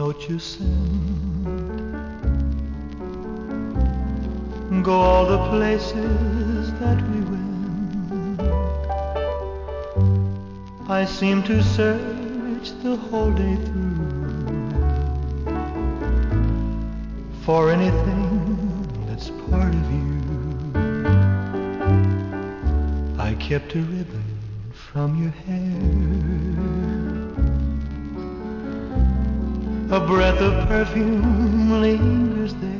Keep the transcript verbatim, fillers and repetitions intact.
note you send, go all the places that we went. I seem to search the whole day through for anything that's part of you. I kept a ribbon from your hair, a breath of perfume lingers there.